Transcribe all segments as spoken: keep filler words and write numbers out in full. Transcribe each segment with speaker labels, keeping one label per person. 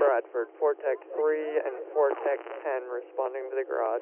Speaker 1: Bradford, four Tech three and four Tech ten responding to the garage.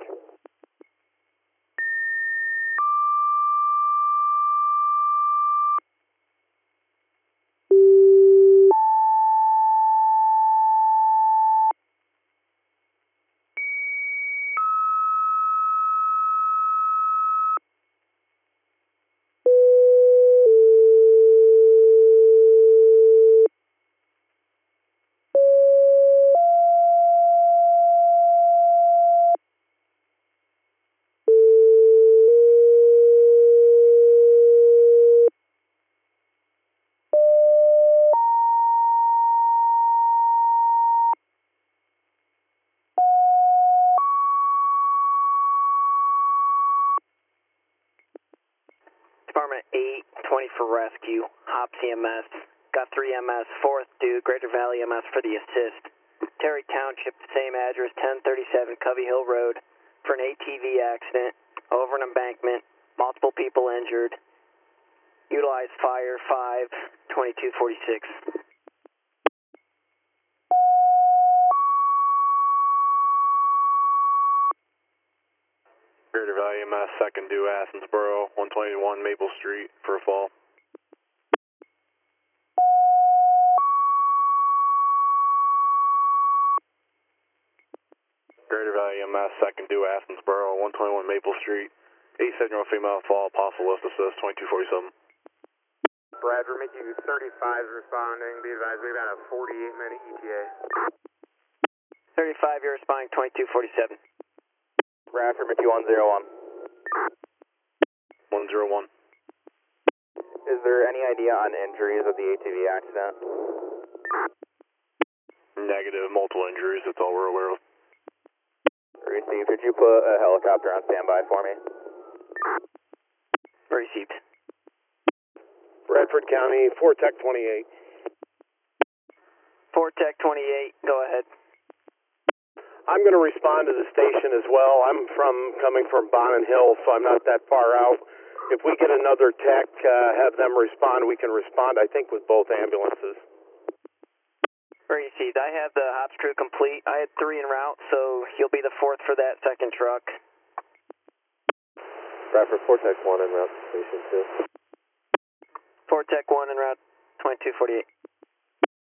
Speaker 2: Department eight, twenty for rescue, Hops E M S, got three M S, fourth due, Greater Valley M S for the assist. Terry Township, same address, ten thirty-seven Covey Hill Road, for an A T V accident, over an embankment, multiple people injured. Utilize fire five, twenty-two forty-six.
Speaker 3: Greater Valley M S, second due, Athensboro, one twenty-one Maple Street for a fall. Greater Valley M S, second due, Athensboro, one twenty-one Maple Street, eighty-seven-year-old female fall, possible lift assist, twenty-two forty-seven.
Speaker 4: Bradford, Mickey thirty-five is responding. Be advised, we've got a forty-eight minute E T A.
Speaker 2: thirty-five, you're responding, twenty-two forty-seven.
Speaker 4: Bradford, Mickey one zero one.
Speaker 3: one zero one.
Speaker 4: Is there any idea on injuries of the A T V accident?
Speaker 3: Negative, multiple injuries, that's all we're aware of.
Speaker 4: Receive, could you put a helicopter on standby for me?
Speaker 2: Received.
Speaker 5: Bradford County, four Tech twenty-eight.
Speaker 2: four Tech twenty-eight, go ahead.
Speaker 5: I'm going to respond to the station as well. I'm from coming from Bonnet Hill, so I'm not that far out. If we get another tech, uh, have them respond, we can respond, I think, with both ambulances.
Speaker 2: Received. I have the Hops crew complete. I had three en route, so you'll be the fourth for that second truck.
Speaker 4: Bradford, four Tech one en route to station two.
Speaker 2: four Tech one en route, twenty-two forty-eight.